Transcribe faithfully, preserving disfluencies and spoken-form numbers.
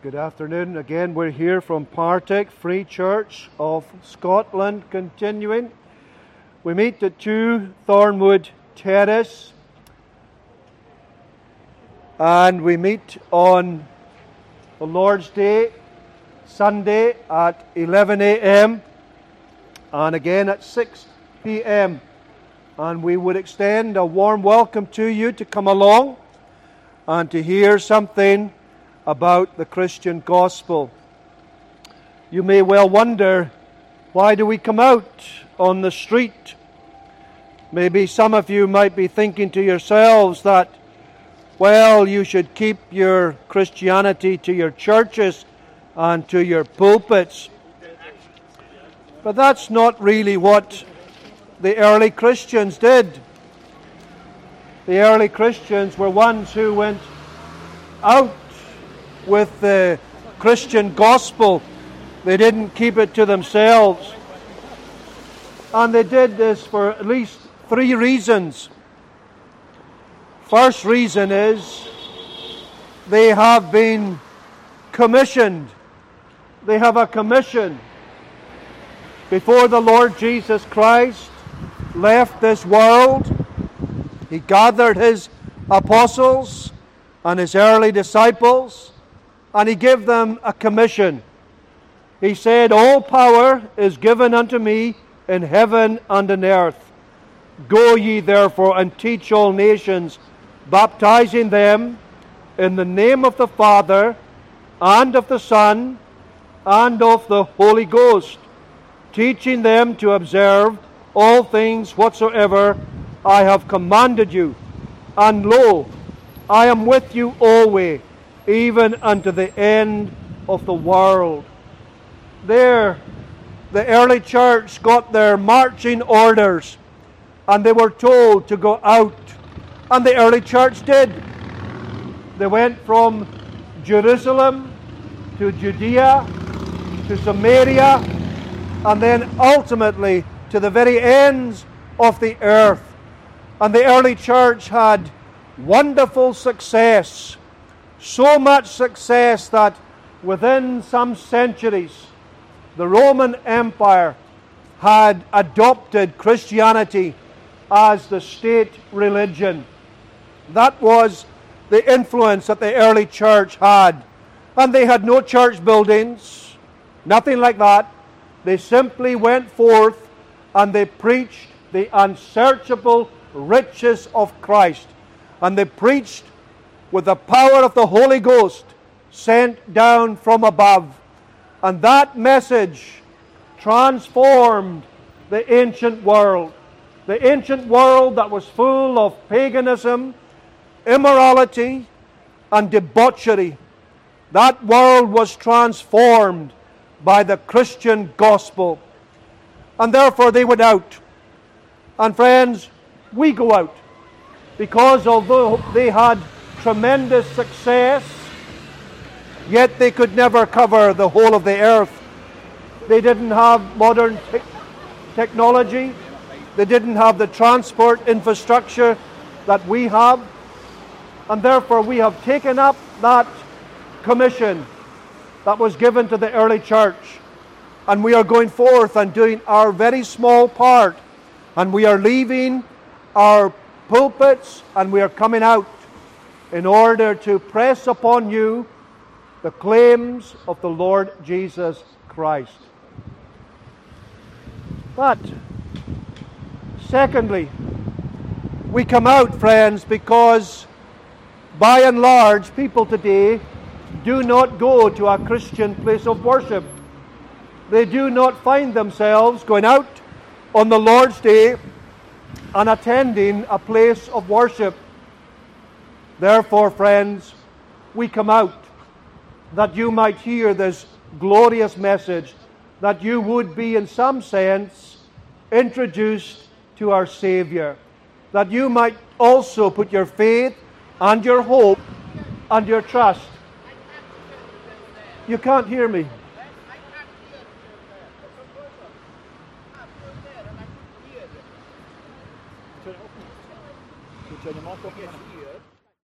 Good afternoon. Again, we're here from Partick Free Church of Scotland, continuing. We meet at two Thornwood Terrace, and we meet on the Lord's Day, Sunday at eleven a.m. and again at six p.m. And we would extend a warm welcome to you to come along and to hear something about the Christian gospel. You may well wonder, why do we come out on the street? Maybe some of you might be thinking to yourselves that, well, you should keep your Christianity to your churches and to your pulpits. But that's not really what the early Christians did. The early Christians were ones who went out with the Christian gospel. They didn't keep it to themselves. And they did this for at least three reasons. First reason is they have been commissioned. They have a commission. Before the Lord Jesus Christ left this world, He gathered His apostles and His early disciples, and He gave them a commission. He said, "All power is given unto me in heaven and in earth. Go ye therefore and teach all nations, baptizing them in the name of the Father, and of the Son, and of the Holy Ghost, teaching them to observe all things whatsoever I have commanded you. And lo, I am with you always, even unto the end of the world." There, the early church got their marching orders, and they were told to go out. And the early church did. They went from Jerusalem to Judea to Samaria, and then ultimately to the very ends of the earth. And the early church had wonderful success. So much success that within some centuries, the Roman Empire had adopted Christianity as the state religion. That was the influence that the early church had. And they had no church buildings, nothing like that. They simply went forth and they preached the unsearchable riches of Christ. And they preached with the power of the Holy Ghost sent down from above. And that message transformed the ancient world. The ancient world that was full of paganism, immorality, and debauchery. That world was transformed by the Christian gospel. And therefore they went out. And friends, we go out. Because although they had tremendous success, yet they could never cover the whole of the earth. They didn't have modern te- technology. They didn't have the transport infrastructure that we have. And therefore we have taken up that commission that was given to the early church. And we are going forth and doing our very small part. And we are leaving our pulpits and we are coming out in order to press upon you the claims of the Lord Jesus Christ. But, secondly, we come out, friends, because by and large, people today do not go to a Christian place of worship. They do not find themselves going out on the Lord's Day and attending a place of worship. Therefore, friends, we come out that you might hear this glorious message, that you would be in some sense introduced to our Savior, that you might also put your faith and your hope and your trust. You can't hear me.